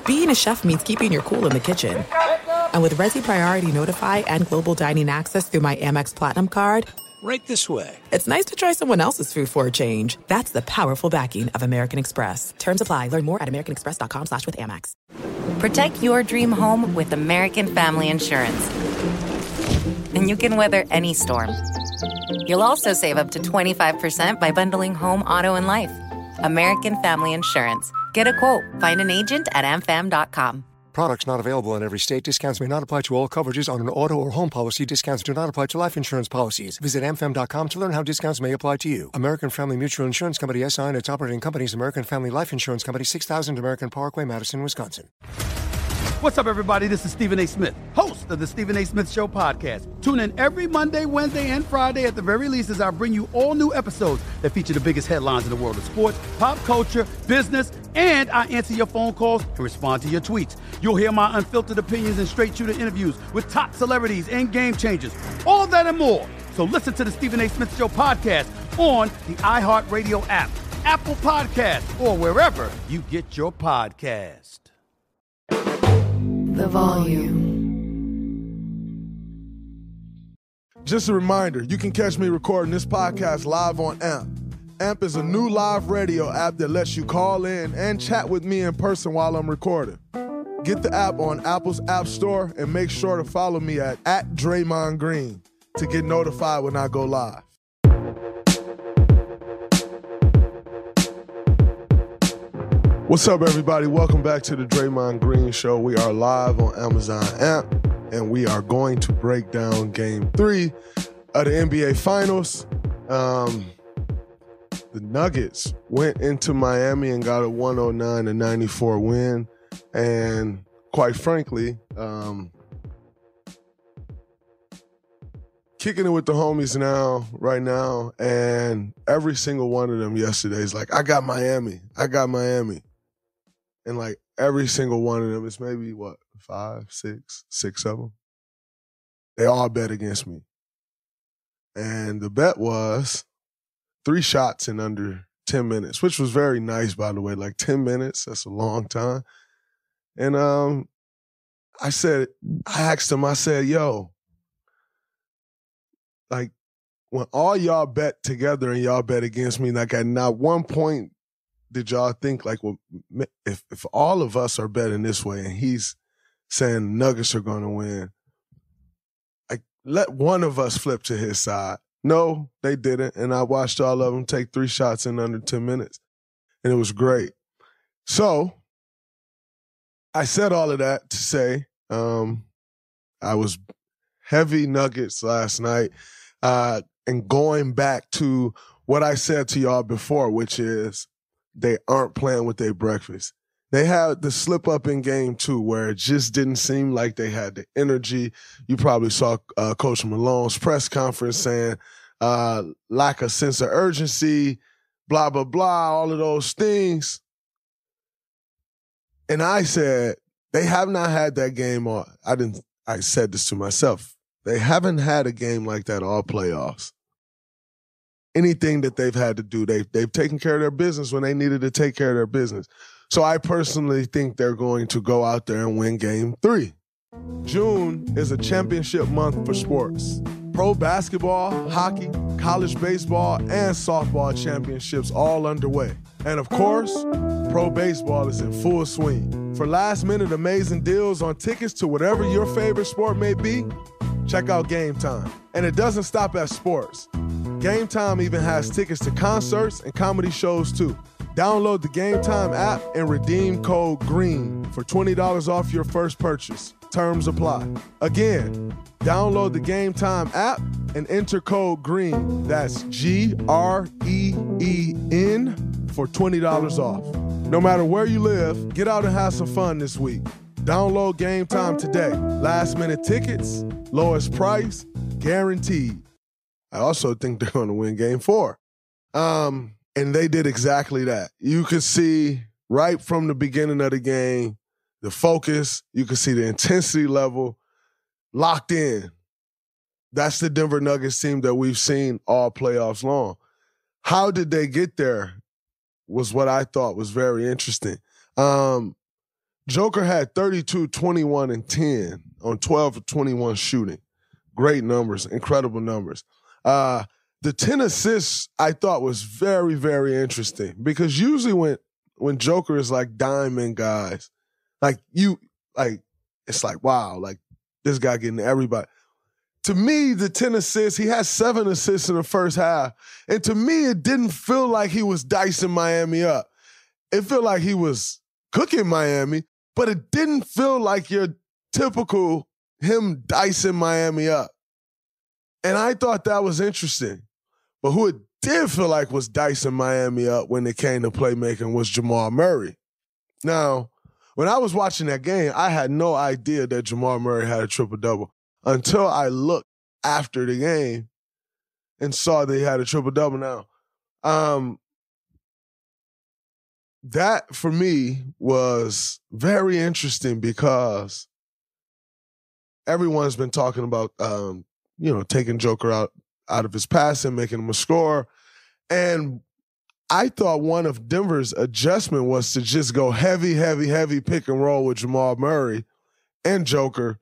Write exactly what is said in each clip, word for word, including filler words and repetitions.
being a chef means keeping your cool in the kitchen. And with Resi Priority Notify and Global Dining Access through my Amex Platinum card, right this way. It's nice to try someone else's food for a change. That's the powerful backing of American Express. Terms apply. Learn more at americanexpress.com slash with Amex. Protect your dream home with American Family Insurance. And you can weather any storm. You'll also save up to twenty-five percent by bundling home, auto, and life. American Family Insurance. Get a quote. Find an agent at a m fam dot com. Products not available in every state. Discounts may not apply to all coverages on an auto or home policy. Discounts do not apply to life insurance policies. Visit a m fam dot com to learn how discounts may apply to you. American Family Mutual Insurance Company, S I and its operating companies, American Family Life Insurance Company, six thousand American Parkway, Madison, Wisconsin. What's up, everybody? This is Stephen A. Smith, host of the Stephen A. Smith Show podcast. Tune in every Monday, Wednesday, and Friday at the very least as I bring you all new episodes that feature the biggest headlines in the world of sports, pop culture, business, and I answer your phone calls and respond to your tweets. You'll hear my unfiltered opinions and straight-shooter interviews with top celebrities and game changers. All that and more. So listen to the Stephen A. Smith Show podcast on the iHeartRadio app, Apple Podcasts, or wherever you get your podcast. The volume. Just a reminder, you can catch me recording this podcast live on A M P. A M P is a new live radio app that lets you call in and chat with me in person while I'm recording. Get the app on Apple's App Store and make sure to follow me at, at Draymond Green to get notified when I go live. What's up, everybody? Welcome back to the Draymond Green Show. We are live on Amazon A M P, and we are going to break down Game three of the N B A Finals. Um, the Nuggets went into Miami and got a one oh nine to ninety-four win. And quite frankly, um, kicking it with the homies now, right now, and every single one of them yesterday is like, I got Miami. I got Miami. And like every single one of them, it's maybe what, five, six, six of them. They all bet against me. And the bet was three shots in under ten minutes, which was very nice, by the way. Like ten minutes, that's a long time. And um, I said, I asked him, I said, yo, like when all y'all bet together and y'all bet against me, like at not one point did y'all think like, well, if if all of us are betting this way and he's saying Nuggets are going to win, like let one of us flip to his side. No, they didn't. And I watched all of them take three shots in under ten minutes. And it was great. So I said all of that to say um, I was heavy Nuggets last night. Uh, and going back to what I said to y'all before, which is they aren't playing with their breakfast. They had the slip up in game two where it just didn't seem like they had the energy. You probably saw uh, Coach Malone's press conference saying uh, lack of sense of urgency, blah, blah, blah, all of those things. And I said, they have not had that game on. I didn't, I said this to myself. They haven't had a game like that all playoffs. Anything that they've had to do, they've, they've taken care of their business when they needed to take care of their business. So I personally think they're going to go out there and win game three. June is a championship month for sports. Pro basketball, hockey, college baseball, and softball championships all underway. And of course, pro baseball is in full swing. For last-minute amazing deals on tickets to whatever your favorite sport may be, check out Game Time. And it doesn't stop at sports. Game Time even has tickets to concerts and comedy shows too. Download the Game Time app and redeem code GREEN for twenty dollars off your first purchase. Terms apply. Again, download the Game Time app and enter code GREEN. That's G R E E N for twenty dollars off. No matter where you live, get out and have some fun this week. Download Game Time today. Last minute tickets, lowest price, guaranteed. I also think they're going to win game four. Um, and they did exactly that. You could see right from the beginning of the game, the focus, you could see the intensity level locked in. That's the Denver Nuggets team that we've seen all playoffs long. How did they get there was what I thought was very interesting. Um, Joker had thirty-two, twenty-one, and ten on twelve of twenty-one shooting. Great numbers, incredible numbers. Uh, the ten assists I thought was very, very interesting because usually when when Joker is like diamond guys, like you, like it's like, wow, like this guy getting everybody. To me, the ten assists, he had seven assists in the first half. And to me, it didn't feel like he was dicing Miami up. It felt like he was cooking Miami, but it didn't feel like your typical him dicing Miami up. And I thought that was interesting. But who it did feel like was dicing Miami up when it came to playmaking was Jamal Murray. Now, when I was watching that game, I had no idea that Jamal Murray had a triple-double until I looked after the game and saw that he had a triple-double. Now, um, that, for me, was very interesting because everyone's been talking about, um, you know, taking Joker out, out of his passing, making him a scorer. And I thought one of Denver's adjustment was to just go heavy, heavy, heavy pick and roll with Jamal Murray and Joker.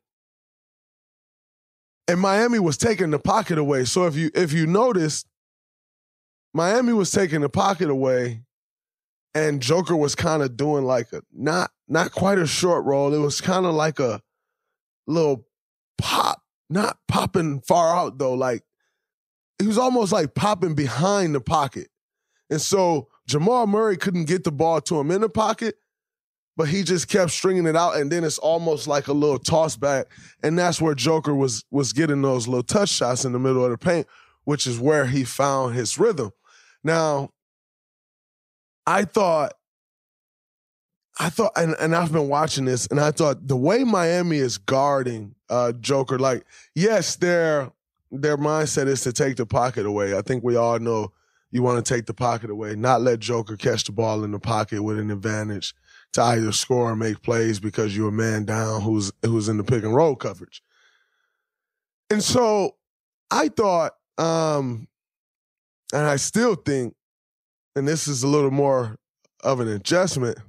And Miami was taking the pocket away. So if you if you noticed, Miami was taking the pocket away and Joker was kind of doing like a, not, not quite a short roll. It was kind of like a little pop, not popping far out though. Like, he was almost like popping behind the pocket. And so Jamal Murray couldn't get the ball to him in the pocket, but he just kept stringing it out, and then it's almost like a little toss back, and that's where Joker was was getting those little touch shots in the middle of the paint, which is where he found his rhythm. Now, I thought, I thought, and, and I've been watching this, and I thought the way Miami is guarding uh, Joker, like, yes, their their mindset is to take the pocket away. I think we all know you want to take the pocket away, not let Joker catch the ball in the pocket with an advantage to either score or make plays because you're a man down who's who's in the pick and roll coverage. And so I thought, um, and I still think, and this is a little more of an adjustment,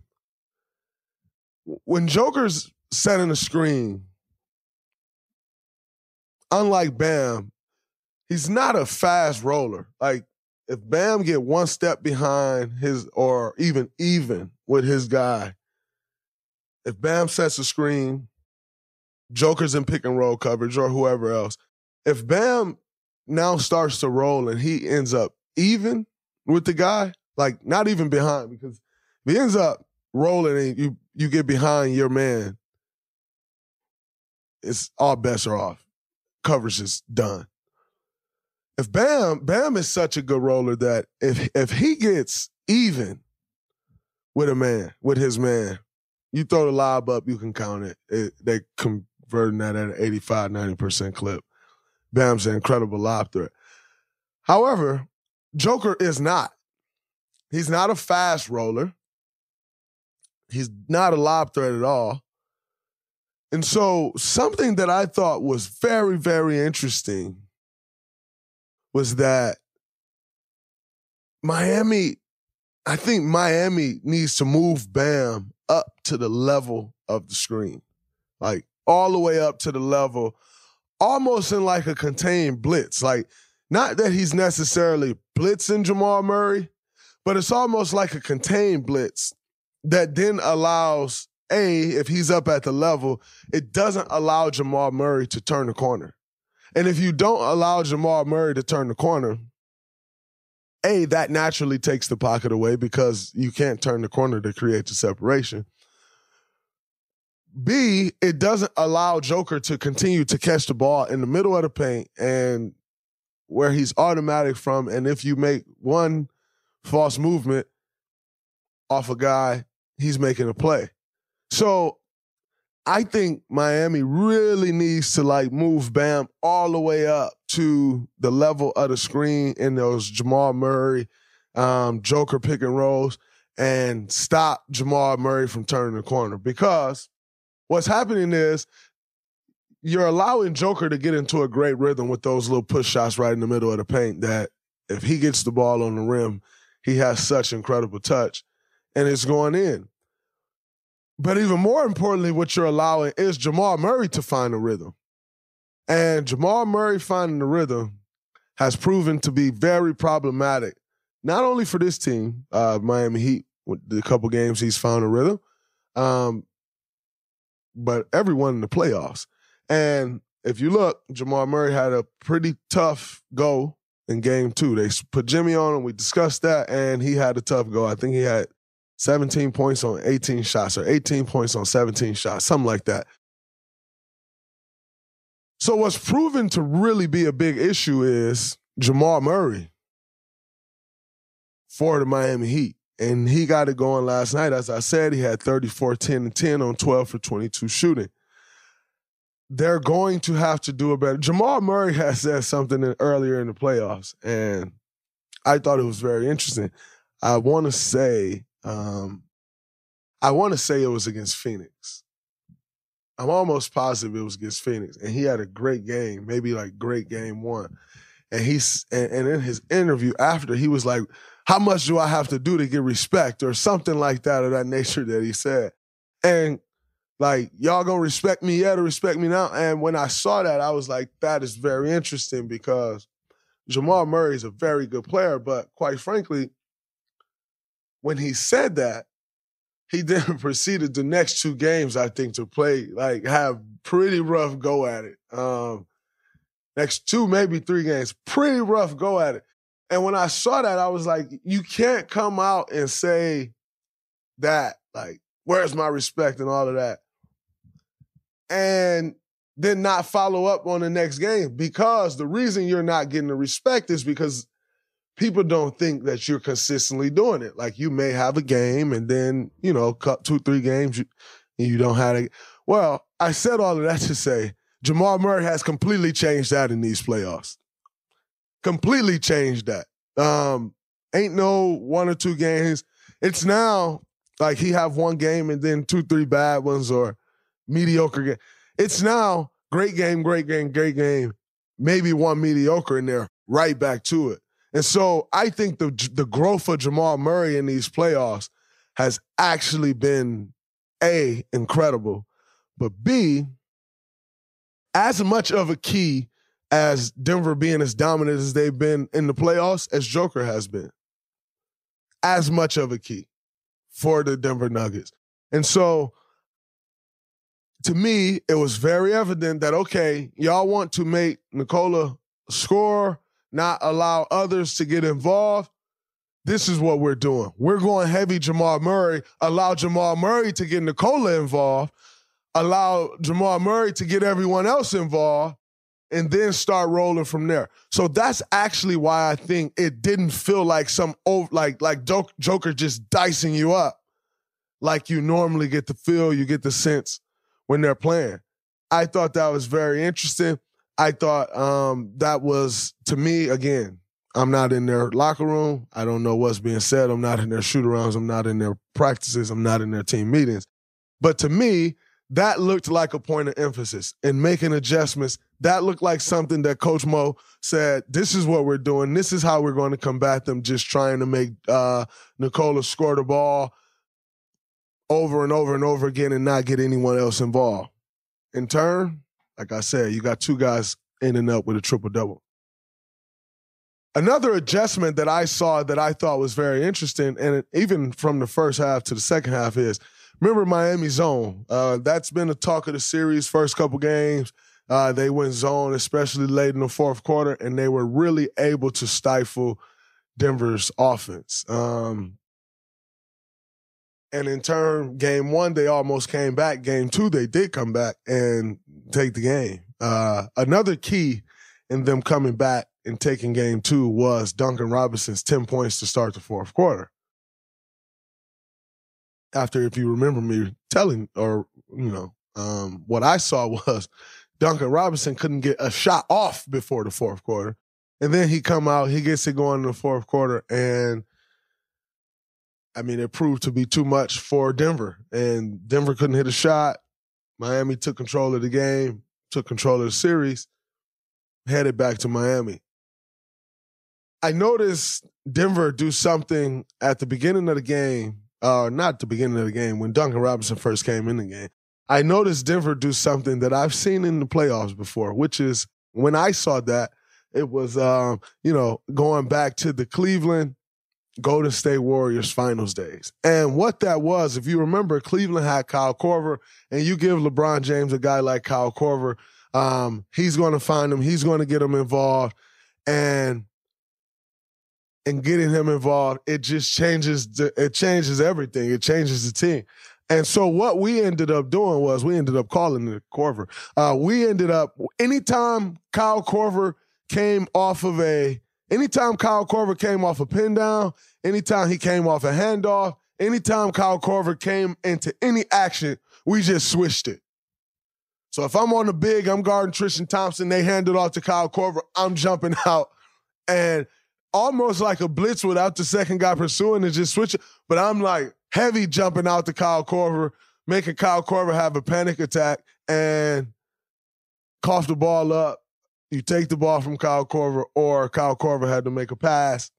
when Joker's setting a screen, unlike Bam, he's not a fast roller. Like, if Bam get one step behind his, or even even with his guy, if Bam sets a screen, Joker's in pick and roll coverage or whoever else, if Bam now starts to roll and he ends up even with the guy, like not even behind, because if he ends up rolling and you, you get behind your man, it's all bets are off. Coverage is done. If Bam, Bam is such a good roller that if if he gets even with a man, with his man, you throw the lob up, you can count it. it they converting that at an eighty-five, ninety percent clip. Bam's an incredible lob threat. However, Joker is not. He's not a fast roller. He's not a lob threat at all. And so something that I thought was very, very interesting was that Miami, I think Miami needs to move Bam up to the level of the screen. Like all the way up to the level, almost in like a contained blitz. Like not that he's necessarily blitzing Jamal Murray, but it's almost like a contained blitz that then allows, A, if he's up at the level, it doesn't allow Jamal Murray to turn the corner. And if you don't allow Jamal Murray to turn the corner, A, that naturally takes the pocket away because you can't turn the corner to create the separation. B, it doesn't allow Joker to continue to catch the ball in the middle of the paint and where he's automatic from. And if you make one false movement off a guy, he's making a play. So I think Miami really needs to like move Bam all the way up to the level of the screen in those Jamal Murray, um, Joker pick and rolls and stop Jamal Murray from turning the corner. Because what's happening is you're allowing Joker to get into a great rhythm with those little push shots right in the middle of the paint that if he gets the ball on the rim, he has such incredible touch and it's going in. But even more importantly, what you're allowing is Jamal Murray to find a rhythm. And Jamal Murray finding the rhythm has proven to be very problematic, not only for this team, uh, Miami Heat, with the couple games he's found a rhythm, um, but everyone in the playoffs. And if you look, Jamal Murray had a pretty tough go in game two. They put Jimmy on him. We discussed that, and he had a tough go. I think he had seventeen points on eighteen shots or eighteen points on seventeen shots, something like that. So what's proven to really be a big issue is Jamal Murray for the Miami Heat. And he got it going last night. As I said, he had thirty-four, ten, and ten on twelve for twenty-two shooting. They're going to have to do a better. Jamal Murray has said something in, earlier in the playoffs, and I thought it was very interesting. I want to say, um, I want to say it was against Phoenix. I'm almost positive it was against Phoenix, and he had a great game, maybe like great game one. And he's and, and in his interview after, he was like, "How much do I have to do to get respect?" or something like that of that nature that he said. And like, y'all gonna respect me yet or respect me now? And when I saw that, I was like, that is very interesting because Jamal Murray is a very good player, but quite frankly, when he said that, he then proceeded the next two games, I think, to play, like, have pretty rough go at it. Um, next two, maybe three games, pretty rough go at it. And when I saw that, I was like, you can't come out and say that, like, where's my respect and all of that, and then not follow up on the next game, because the reason you're not getting the respect is because people don't think that you're consistently doing it. Like, you may have a game and then, you know, cut two, three games, you, you don't have it. Well, I said all of that to say Jamal Murray has completely changed that in these playoffs. Completely changed that. Um, ain't no one or two games. It's now like he have one game and then two, three bad ones or mediocre game. It's now great game, great game, great game, maybe one mediocre in there, right back to it. And so I think the the growth of Jamal Murray in these playoffs has actually been, A, incredible, but B, as much of a key as Denver being as dominant as they've been in the playoffs as Joker has been. As much of a key for the Denver Nuggets. And so, to me, it was very evident that, okay, y'all want to make Nikola score, not allow others to get involved. This is what we're doing. We're going heavy Jamal Murray, allow Jamal Murray to get Nikola involved, allow Jamal Murray to get everyone else involved, and then start rolling from there. So that's actually why I think it didn't feel like some like like Joker just dicing you up like you normally get the feel, you get the sense when they're playing. I thought that was very interesting. I thought um, that was, to me, again, I'm not in their locker room. I don't know what's being said. I'm not in their shoot-arounds. I'm not in their practices. I'm not in their team meetings. But to me, that looked like a point of emphasis in making adjustments. That looked like something that Coach Mo said, this is what we're doing. This is how we're going to combat them, just trying to make uh, Nikola score the ball over and over and over again and not get anyone else involved. In turn, like I said, you got two guys ending up with a triple-double. Another adjustment that I saw that I thought was very interesting, and even from the first half to the second half, is remember Miami zone. Uh, that's been the talk of the series first couple games. Uh, they went zone, especially late in the fourth quarter, and they were really able to stifle Denver's offense. Um, and in turn, game one, they almost came back. Game two, they did come back and take the game. Uh, another key in them coming back and taking game two was Duncan Robinson's ten points to start the fourth quarter. After, if you remember me telling, or, you know, um, what I saw was Duncan Robinson couldn't get a shot off before the fourth quarter. And then he come out, he gets it going in the fourth quarter, and I mean, it proved to be too much for Denver. And Denver couldn't hit a shot. Miami took control of the game, took control of the series, headed back to Miami. I noticed Denver do something at the beginning of the game uh, not at the beginning of the game, when Duncan Robinson first came in the game, I noticed Denver do something that I've seen in the playoffs before, which is when I saw that, it was, um, you know, going back to the Cleveland Golden State Warriors finals days. And what that was, if you remember, Cleveland had Kyle Korver, and you give LeBron James a guy like Kyle Korver, um, he's going to find him, he's going to get him involved, and and getting him involved, it just changes the, it changes everything. It changes the team. And so what we ended up doing was we ended up calling it Korver. Uh, we ended up, anytime Kyle Korver came off of a, anytime Kyle Korver came off a pin down, anytime he came off a handoff, anytime Kyle Korver came into any action, we just switched it. So if I'm on the big, I'm guarding Tristan Thompson, they hand it off to Kyle Korver, I'm jumping out, and almost like a blitz without the second guy pursuing and just switching. But I'm like heavy jumping out to Kyle Korver, making Kyle Korver have a panic attack and cough the ball up. You take the ball from Kyle Korver, or Kyle Korver had to make a pass.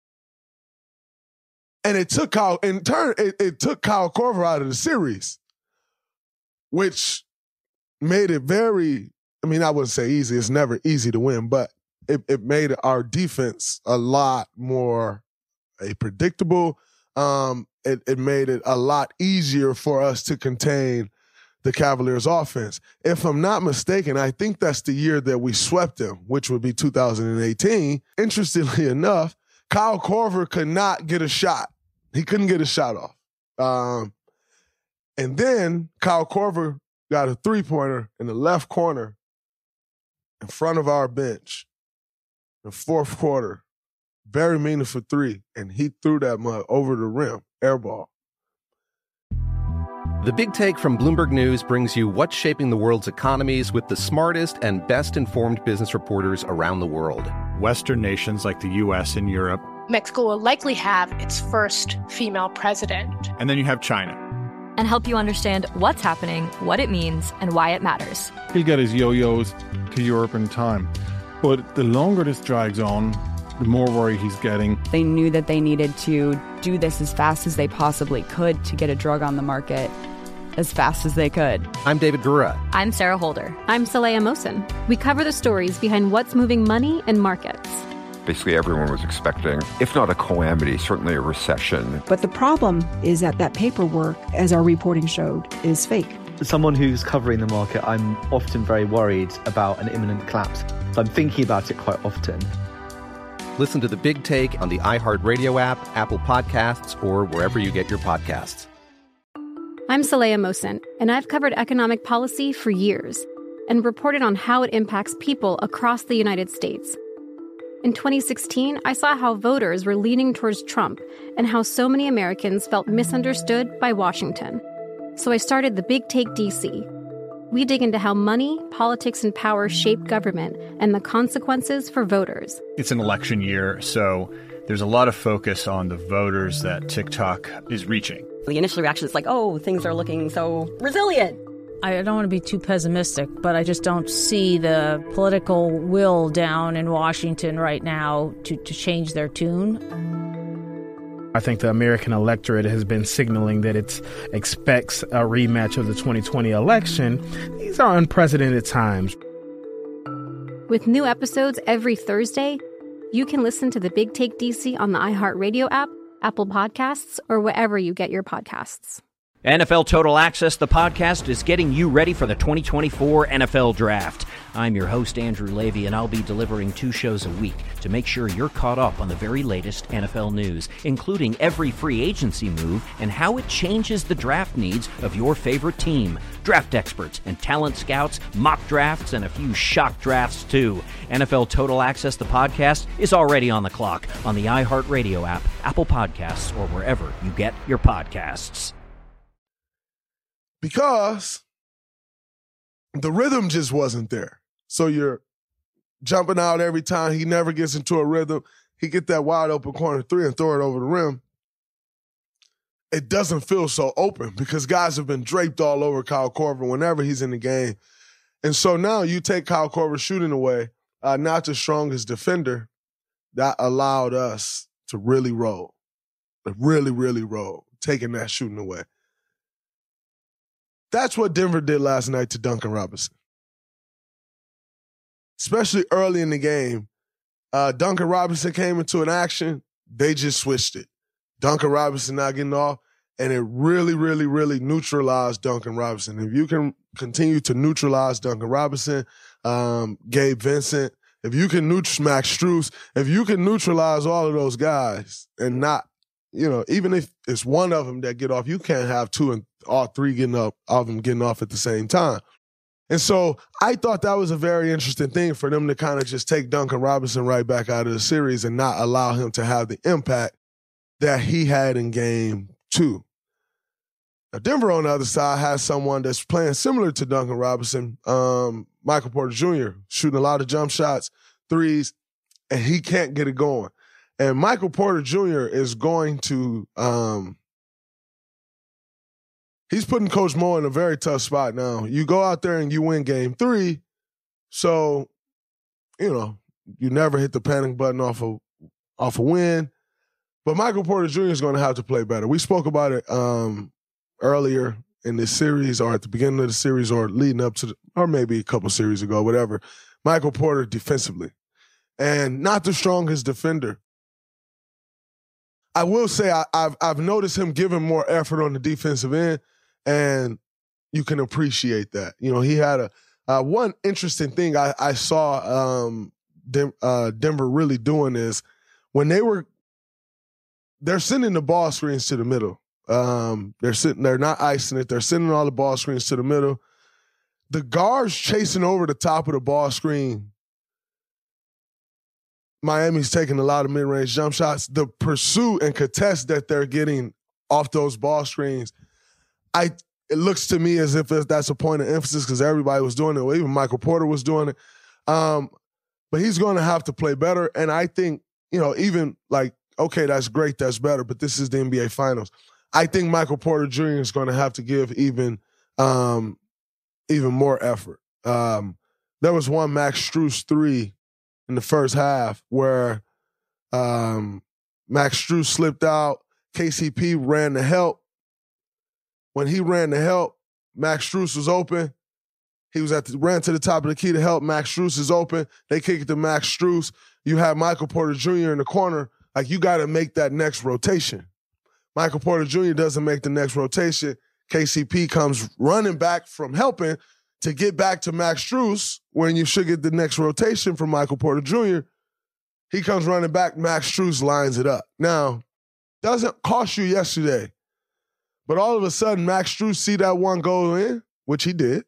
And it took Kyle, in turn, it, it took Kyle Korver out of the series, which made it very, I mean, I wouldn't say easy. It's never easy to win, but It, it made our defense a lot more a predictable. Um, it, it made it a lot easier for us to contain the Cavaliers' offense. If I'm not mistaken, I think that's the year that we swept them, which would be two thousand eighteen. Interestingly enough, Kyle Korver could not get a shot. He couldn't get a shot off. Um, and then Kyle Korver got a three-pointer in the left corner in front of our bench. The fourth quarter, Barry Mina for three, and he threw that mug over the rim, air ball. The Big Take from Bloomberg News brings you what's shaping the world's economies with the smartest and best-informed business reporters around the world. Western nations like the U S and Europe. Mexico will likely have its first female president. And then you have China. And help you understand what's happening, what it means, and why it matters. He'll get his yo-yos to Europe in time. But the longer this drags on, the more worry he's getting. They knew that they needed to do this as fast as they possibly could to get a drug on the market as fast as they could. I'm David Gura. I'm Sarah Holder. I'm Saleha Mohsen. We cover the stories behind what's moving money and markets. Basically, everyone was expecting, if not a calamity, certainly a recession. But the problem is that that paperwork, as our reporting showed, is fake. As someone who's covering the market, I'm often very worried about an imminent collapse. So I'm thinking about it quite often. Listen to The Big Take on the iHeartRadio app, Apple Podcasts, or wherever you get your podcasts. I'm Saleha Mohsen, and I've covered economic policy for years and reported on how it impacts people across the United States. In twenty sixteen, I saw how voters were leaning towards Trump and how so many Americans felt misunderstood by Washington. So I started The Big Take D C. We dig into how money, politics, and power shape government and the consequences for voters. It's an election year, so there's a lot of focus on the voters that TikTok is reaching. The initial reaction is like, oh, things are looking so resilient. I don't want to be too pessimistic, but I just don't see the political will down in Washington right now to, to change their tune. I think the American electorate has been signaling that it expects a rematch of the twenty twenty election. These are unprecedented times. With new episodes every Thursday, you can listen to The Big Take D C on the iHeartRadio app, Apple Podcasts, or wherever you get your podcasts. N F L Total Access, the podcast, is getting you ready for the twenty twenty-four N F L Draft. I'm your host, Andrew Levy, and I'll be delivering two shows a week to make sure you're caught up on the very latest N F L news, including every free agency move and how it changes the draft needs of your favorite team. Draft experts and talent scouts, mock drafts, and a few shock drafts, too. N F L Total Access, the podcast, is already on the clock on the iHeartRadio app, Apple Podcasts, or wherever you get your podcasts. Because the rhythm just wasn't there. So you're jumping out every time. He never gets into a rhythm. He get that wide open corner three and throw it over the rim. It doesn't feel so open because guys have been draped all over Kyle Korver whenever he's in the game. And so now you take Kyle Korver shooting away, uh, not the strongest defender, that allowed us to really roll, really, really roll. taking that shooting away. That's what Denver did last night to Duncan Robinson. Especially early in the game. Uh, Duncan Robinson came into an action. They just switched it. Duncan Robinson not getting off. And it really, really, really neutralized Duncan Robinson. If you can continue to neutralize Duncan Robinson, um, Gabe Vincent, if you can neutralize Max Strus, if you can neutralize all of those guys and not, you know, even if it's one of them that get off, you can't have two and all three getting up, all of them getting off at the same time. And so I thought that was a very interesting thing for them to kind of just take Duncan Robinson right back out of the series and not allow him to have the impact that he had in game two. Now, Denver on the other side has someone that's playing similar to Duncan Robinson, um, Michael Porter Junior, shooting a lot of jump shots, threes, and he can't get it going. And Michael Porter Junior is going to um, – he's putting Coach Mo in a very tough spot now. You go out there and you win game three, so, you know, you never hit the panic button off a, off a win. But Michael Porter Junior is going to have to play better. We spoke about it um, – earlier in this series or at the beginning of the series or leading up to the, or maybe a couple series ago, whatever, Michael Porter defensively. And not the strongest defender. I will say I, I've I've noticed him giving more effort on the defensive end, and you can appreciate that. You know, he had a uh, one interesting thing I, I saw um, Dem, uh, Denver really doing is when they were, they're sending the ball screens to the middle. Um, they're sitting, they're not icing it. They're sending all the ball screens to the middle. The guards chasing over the top of the ball screen. Miami's taking a lot of mid-range jump shots. The pursuit and contest that they're getting off those ball screens, I it looks to me as if that's a point of emphasis because everybody was doing it. Well, even Michael Porter was doing it. Um, but he's going to have to play better. And I think, you know, even like, okay, that's great, that's better, but this is the N B A Finals. I think Michael Porter Junior is going to have to give even um, even more effort. Um, there was one Max Strus three in the first half where um, Max Strus slipped out. K C P ran to help. When he ran to help, Max Strus was open. He was at the, ran to the top of the key to help. Max Strus is open. They kick it to Max Strus. You have Michael Porter Junior in the corner. Like, you got to make that next rotation. Michael Porter Junior doesn't make the next rotation. K C P comes running back from helping to get back to Max Strus when you should get the next rotation from Michael Porter Junior He comes running back. Max Strus lines it up. Now, doesn't cost you yesterday, but all of a sudden, Max Strus see that one go in, which he did,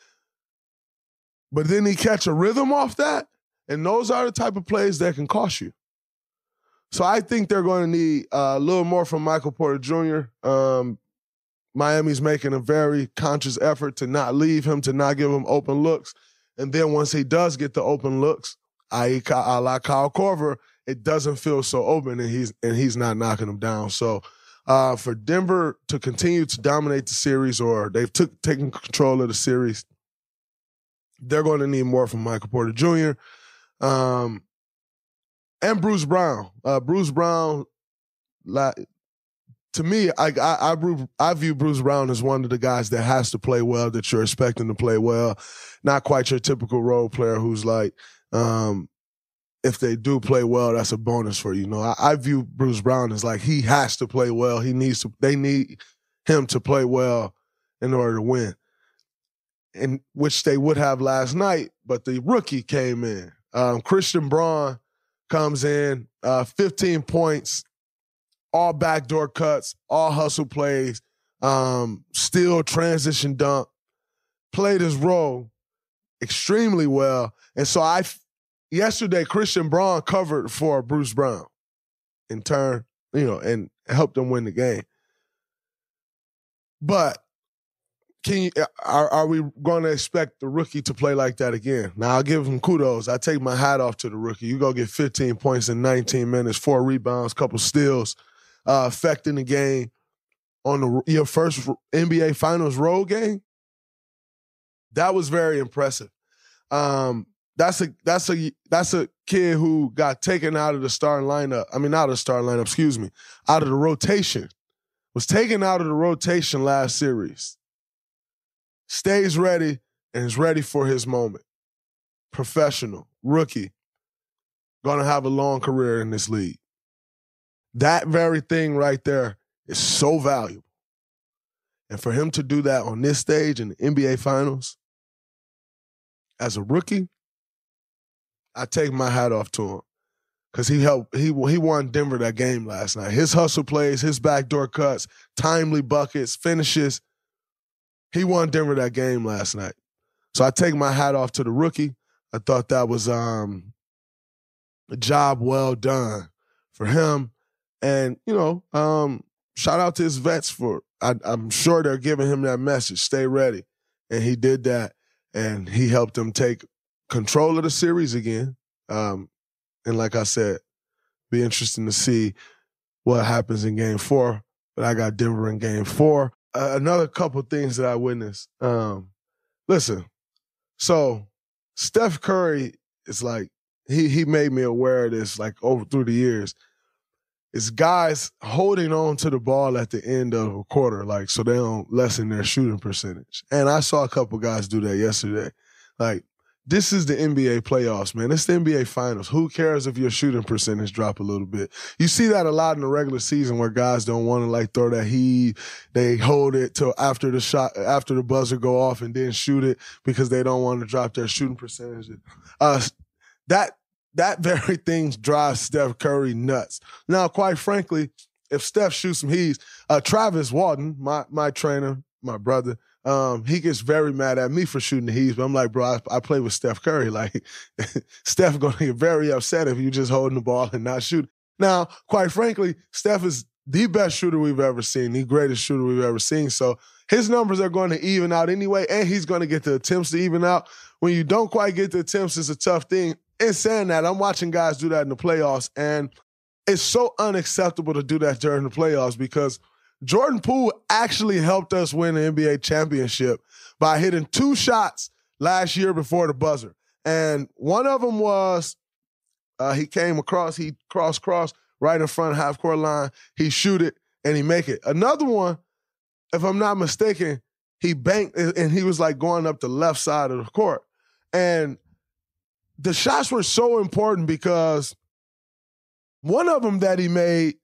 but then he catch a rhythm off that, and those are the type of plays that can cost you. So I think they're going to need uh, a little more from Michael Porter Junior Um, Miami's making a very conscious effort to not leave him, to not give him open looks. And then once he does get the open looks, that is, a la Kyle Korver, it doesn't feel so open, and he's and he's not knocking him down. So uh, for Denver to continue to dominate the series, or they've took taken control of the series, they're going to need more from Michael Porter Junior Um, And Bruce Brown. Uh, Bruce Brown, like, to me, I, I, I, I view Bruce Brown as one of the guys that has to play well, that you're expecting to play well. Not quite your typical role player who's like, um, if they do play well, that's a bonus for you. You know, I, I view Bruce Brown as like he has to play well. He needs to. They need him to play well in order to win, and which they would have last night. But the rookie came in. Um, Christian Braun comes in, uh, fifteen points, all backdoor cuts, all hustle plays, um, still transition dunk, played his role extremely well. And so I, yesterday, Christian Braun covered for Bruce Brown in turn, you know, and helped them win the game. But can you, are, are we going to expect the rookie to play like that again? Now, I'll give him kudos. I take my hat off to the rookie. You go get fifteen points in nineteen minutes, four rebounds, couple steals, uh, affecting the game on the, your first N B A Finals road game. That was very impressive. Um, that's a that's a that's a kid who got taken out of the starting lineup. I mean, not out of the starting lineup. Excuse me, out of the rotation was taken out of the rotation last series, stays ready and is ready for his moment. Professional, rookie, going to have a long career in this league. That very thing right there is so valuable. And for him to do that on this stage in the N B A Finals, as a rookie, I take my hat off to him. Because he helped, he he won Denver that game last night. His hustle plays, his backdoor cuts, timely buckets, finishes. He won Denver that game last night. So I take my hat off to the rookie. I thought that was um, a job well done for him. And, you know, um, shout out to his vets for, I, I'm sure they're giving him that message, stay ready. And he did that. And he helped them take control of the series again. Um, And like I said, be interesting to see what happens in game four. But I got Denver in game four. Uh, another couple things that I witnessed. Um, listen, so Steph Curry is like, he he made me aware of this like over through the years. It's guys holding on to the ball at the end of a quarter, like so they don't lessen their shooting percentage. And I saw a couple guys do that yesterday. Like, this is the N B A playoffs, man. It's the N B A Finals. Who cares if your shooting percentage drop a little bit? You see that a lot in the regular season where guys don't want to like throw that heat. They hold it till after the shot, after the buzzer go off and then shoot it because they don't want to drop their shooting percentage. Uh, that that very thing drives Steph Curry nuts. Now, quite frankly, if Steph shoots some heat, uh, Travis Walton, my my trainer, my brother, Um, he gets very mad at me for shooting the heaves, but I'm like, bro, I, I play with Steph Curry. Like, Steph going to get very upset if you just holding the ball and not shooting. Now, quite frankly, Steph is the best shooter we've ever seen, the greatest shooter we've ever seen. So his numbers are going to even out anyway, and he's going to get the attempts to even out. When you don't quite get the attempts, it's a tough thing. In saying that, I'm watching guys do that in the playoffs, and it's so unacceptable to do that during the playoffs because Jordan Poole actually helped us win the N B A championship by hitting two shots last year before the buzzer. And one of them was uh, he came across, he cross-cross right in front of half-court line. He shoot it, and he make it. Another one, if I'm not mistaken, he banked, and he was like going up the left side of the court. And the shots were so important because one of them that he made,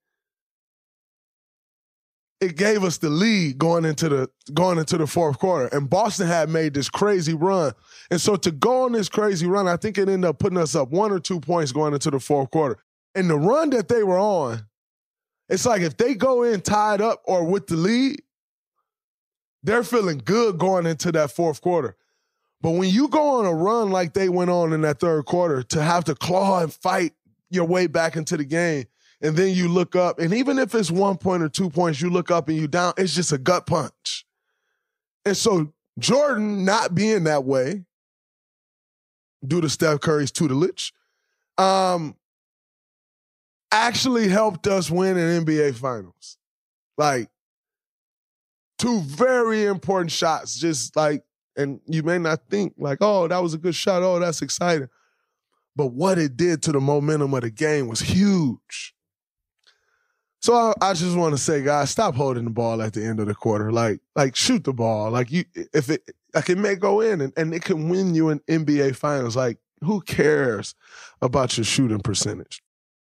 it gave us the lead going into the going into the fourth quarter. And Boston had made this crazy run. And so to go on this crazy run, I think it ended up putting us up one or two points going into the fourth quarter. And the run that they were on, it's like if they go in tied up or with the lead, they're feeling good going into that fourth quarter. But when you go on a run like they went on in that third quarter, to have to claw and fight your way back into the game, and then you look up, and even if it's one point or two points, you look up and you down, it's just a gut punch. And so Jordan not being that way, due to Steph Curry's tutelage, um, actually helped us win an N B A Finals. Like, two very important shots, just like, and you may not think like, oh, that was a good shot, oh, that's exciting. But what it did to the momentum of the game was huge. So I, I just want to say, guys, stop holding the ball at the end of the quarter. Like, like shoot the ball. Like you, if it, like it may go in and, and it can win you an N B A Finals. Like, who cares about your shooting percentage?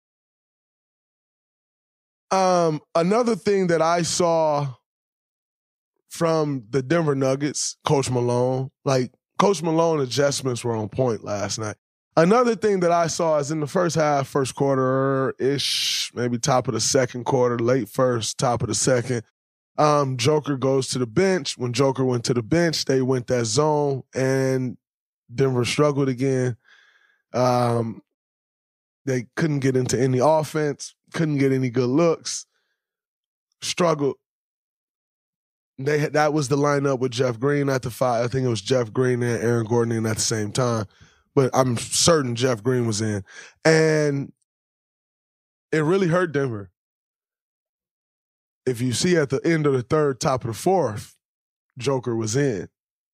Um, another thing that I saw from the Denver Nuggets, Coach Malone, like Coach Malone adjustments were on point last night. Another thing that I saw is in the first half, first quarter-ish, maybe top of the second quarter, late first, top of the second, um, Joker goes to the bench. When Joker went to the bench, they went that zone, and Denver struggled again. Um, they couldn't get into any offense, couldn't get any good looks, struggled. They had, that was the lineup with Jeff Green at the five. I think it was Jeff Green and Aaron Gordon in at the same time. But I'm certain Jeff Green was in. And it really hurt Denver. If you see at the end of the third, top of the fourth, Joker was in.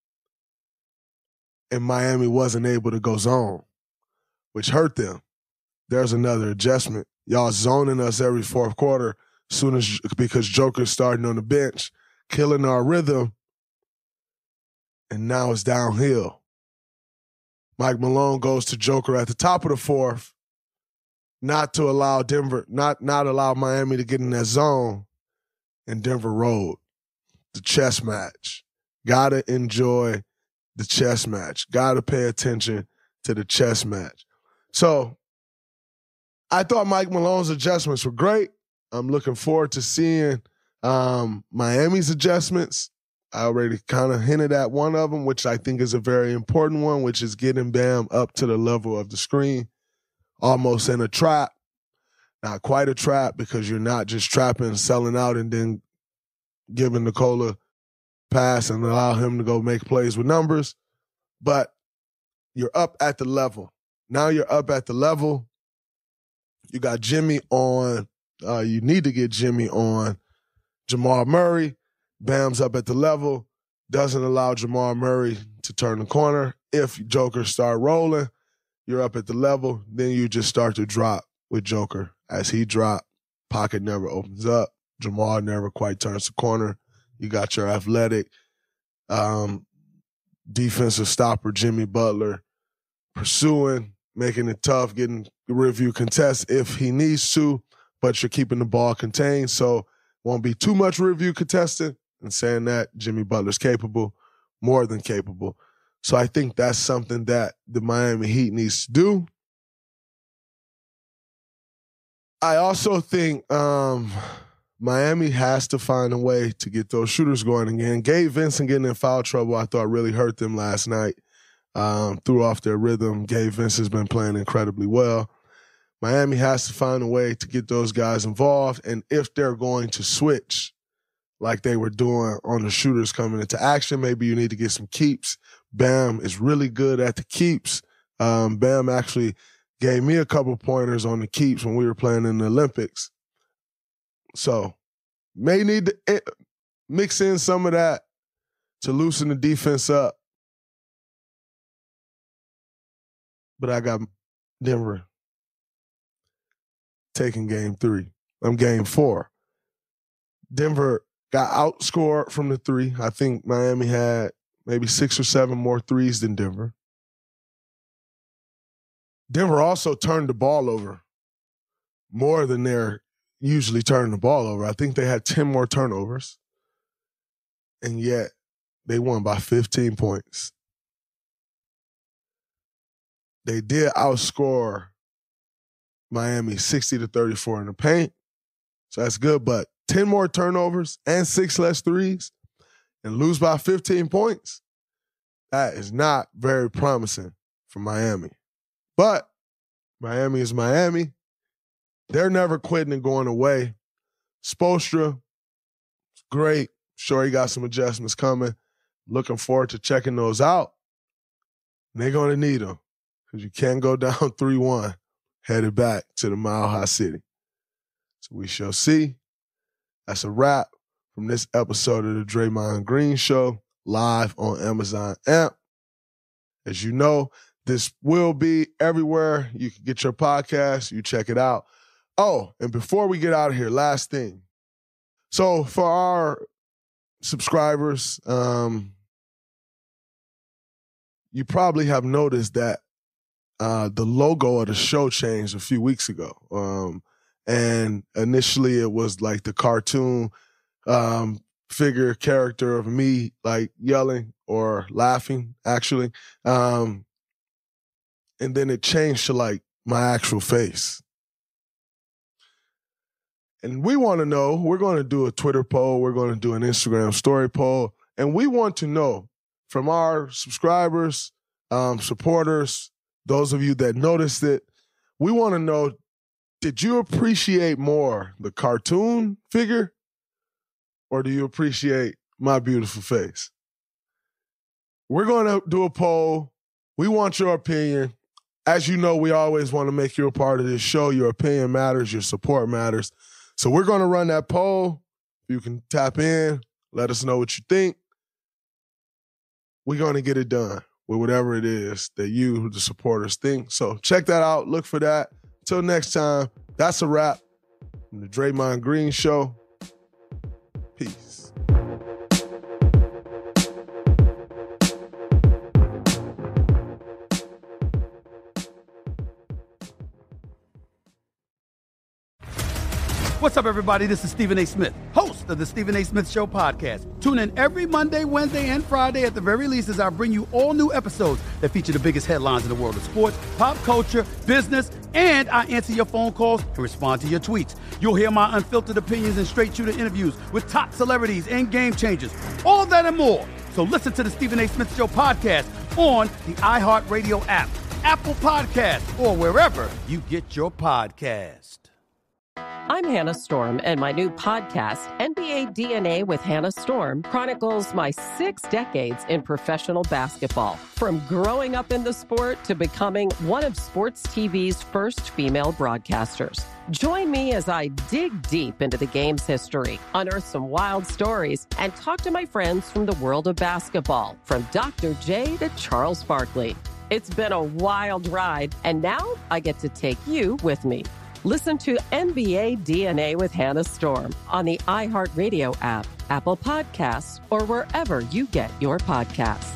And Miami wasn't able to go zone, which hurt them. There's another adjustment. Y'all zoning us every fourth quarter, soon as because Joker's starting on the bench, killing our rhythm, and now it's downhill. Mike Malone goes to Joker at the top of the fourth, not to allow Denver, not not allow Miami to get in that zone, and Denver rolled. The chess match. Gotta enjoy the chess match. Gotta pay attention to the chess match. So I thought Mike Malone's adjustments were great. I'm looking forward to seeing um, Miami's adjustments. I already kind of hinted at one of them, which I think is a very important one, which is getting Bam up to the level of the screen, almost in a trap. Not quite a trap because you're not just trapping, selling out, and then giving Nikola pass and allow him to go make plays with numbers. But you're up at the level. Now you're up at the level. You got Jimmy on. Uh, you need to get Jimmy on Jamal Murray. Bam's up at the level. Doesn't allow Jamal Murray to turn the corner. If Joker start rolling, you're up at the level. Then you just start to drop with Joker. As he drop, pocket never opens up. Jamal never quite turns the corner. You got your athletic um, defensive stopper, Jimmy Butler, pursuing, making it tough, getting review contests if he needs to, but you're keeping the ball contained, so won't be too much review contesting. And saying that, Jimmy Butler's capable, more than capable. So I think that's something that the Miami Heat needs to do. I also think um, Miami has to find a way to get those shooters going again. Gabe Vincent getting in foul trouble, I thought really hurt them last night. Um, threw off their rhythm. Gabe Vincent's been playing incredibly well. Miami has to find a way to get those guys involved. And if they're going to switch like they were doing on the shooters coming into action, maybe you need to get some keeps. Bam is really good at the keeps. Um, Bam actually gave me a couple pointers on the keeps when we were playing in the Olympics. So may need to mix in some of that to loosen the defense up. But I got Denver taking game three. I'm game four. Denver got outscored from the three. I think Miami had maybe six or seven more threes than Denver. Denver also turned the ball over more than they're usually turning the ball over. I think they had ten more turnovers, and yet they won by fifteen points. They did outscore Miami sixty to thirty-four in the paint, so that's good, but ten more turnovers and six less threes and lose by fifteen points, that is not very promising for Miami. But Miami is Miami. They're never quitting and going away. Spoelstra, great. Sure, he got some adjustments coming. Looking forward to checking those out. And they're going to need them because you can't go down three one headed back to the Mile High City. So we shall see. That's a wrap from this episode of the Draymond Green Show, live on Amazon Amp. As you know, this will be everywhere you can get your podcast. You check it out. Oh, and before we get out of here, last thing. So for our subscribers, um, you probably have noticed that uh, the logo of the show changed a few weeks ago. Um, and initially it was like the cartoon um, figure character of me like yelling or laughing, actually. Um, and then it changed to like my actual face. And we want to know, we're going to do a Twitter poll, we're going to do an Instagram story poll, and we want to know from our subscribers, um, supporters, those of you that noticed it, we want to know, did you appreciate more the cartoon figure or do you appreciate my beautiful face? We're going to do a poll. We want your opinion. As you know, we always want to make you a part of this show. Your opinion matters. Your support matters. So we're going to run that poll. You can tap in. Let us know what you think. We're going to get it done with whatever it is that you, the supporters, think. So check that out. Look for that. Until next time, that's a wrap. from the Draymond Green Show. Peace. What's up, everybody? This is Stephen A. Smith, host of the Stephen A. Smith Show podcast. Tune in every Monday, Wednesday, and Friday at the very least as I bring you all new episodes that feature the biggest headlines in the world of sports, pop culture, business, and I answer your phone calls and respond to your tweets. You'll hear my unfiltered opinions and straight-shooter interviews with top celebrities and game changers. All of that and more. So listen to the Stephen A. Smith Show podcast on the iHeartRadio app, Apple Podcasts, or wherever you get your podcast. I'm Hannah Storm, and my new podcast, N B A D N A with Hannah Storm, chronicles my six decades in professional basketball. From growing up in the sport to becoming one of sports T V's first female broadcasters. Join me as I dig deep into the game's history, unearth some wild stories, and talk to my friends from the world of basketball, from Doctor J to Charles Barkley. It's been a wild ride, and now I get to take you with me. Listen to N B A D N A with Hannah Storm on the iHeartRadio app, Apple Podcasts, or wherever you get your podcasts.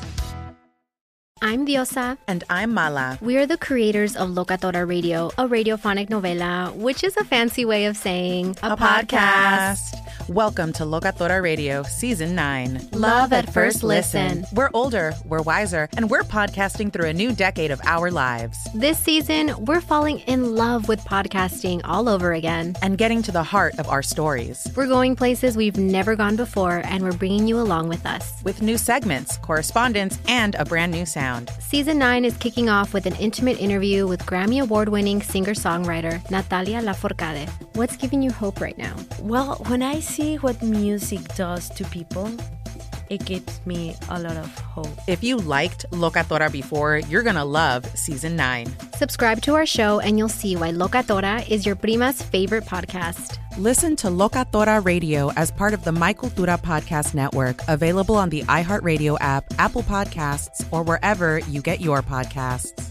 I'm Diosa. And I'm Mala. We are the creators of Locatora Radio, a radiophonic novela, which is a fancy way of saying a, a podcast. podcast. Welcome to Locatora Radio Season nine. Love at first listen. We're older, we're wiser, and we're podcasting through a new decade of our lives. This season, we're falling in love with podcasting all over again. And getting to the heart of our stories. We're going places we've never gone before, and we're bringing you along with us. With new segments, correspondence, and a brand new sound. Season nine is kicking off with an intimate interview with Grammy Award-winning singer-songwriter Natalia Lafourcade. What's giving you hope right now? Well, when I see what music does to people, it gives me a lot of hope. If you liked Locatora before, you're going to love Season nine. Subscribe to our show and you'll see why Locatora is your prima's favorite podcast. Listen to Locatora Radio as part of the My Cultura Podcast Network, available on the iHeartRadio app, Apple Podcasts, or wherever you get your podcasts.